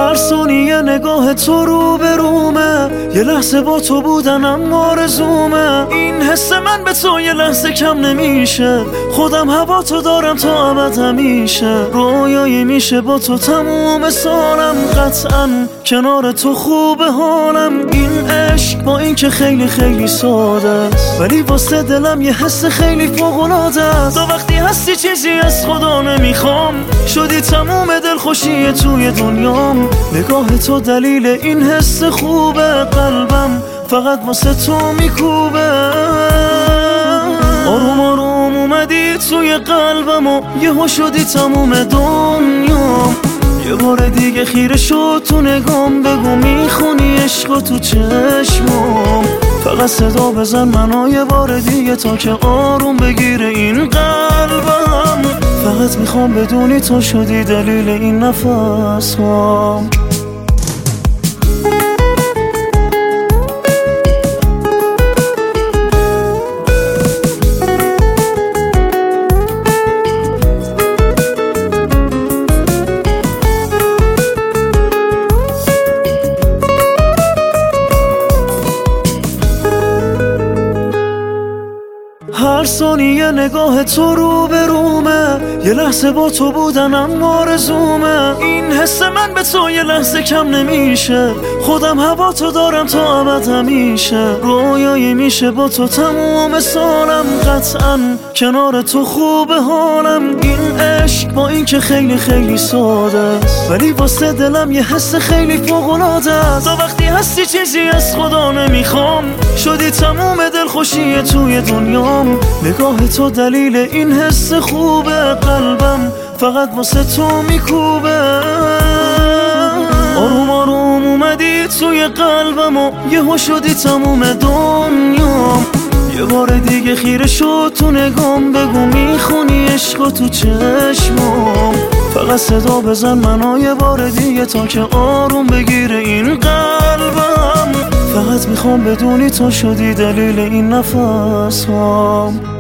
هر ثانیه نگاه تو رو به رومه، یه لحظه با تو بودنم آرزومه. این حس من به تو یه لحظه کم نمیشه، خودم هوا تو دارم تا ابد همیشه. رویایی میشه با تو تموم سالم، قطعا کنار تو خوب حالم. این عشق با این که خیلی خیلی ساده است، ولی واسه دلم یه حس خیلی فوق‌العاده است. تو وقتی هستی چیزی از خدا نمیخوام، شدی تموم دلخوشی توی دنیام. نگاه تو دلیل این حس خوبه، قلبم فقط واسه تو میکوبه. آروم آروم اومدی توی قلبم و یهو شدی تموم دنیام. یه بار دیگه خیره شد تو نگام، بگو میخونی عشق تو چشمام. فقط صدا بزن منو یه بار دیگه تا که آروم بگیره این قلبم. فقط میخوام بدونی تو شدی دلیل این نفسام. هر ثانیه نگاه تو رو به رومه، یه لحظه با تو بودنم آرزومه. این حس من به تو یه لحظه کم نمیشه، خودم هوا تو دارم تا ابد همیشه. رویایی میشه با تو تموم سالم، قطعا کنار تو خوب حالم. این عشق با این که خیلی خیلی ساده است، ولی واسه دلم یه حس خیلی فوق‌العاده است. تو وقتی هستی چیزی از خدا نمیخوام، شدی تموم دلخوشی توی دنیام. نگاه تو دلیل این حس خوبه، قلبم فقط واسه تو میکوبه. آروم آروم اومدی توی قلبم و یهو شدی تموم دنیام. یه بار دیگه خیره شد تو نگام، بگو میخونی عشق تو چشمام. فقط صدا بزن منو یه بار دیگه تا که آروم بگیره این قلبم. فقط میخوام بدونی تو شدی دلیل این نفسام.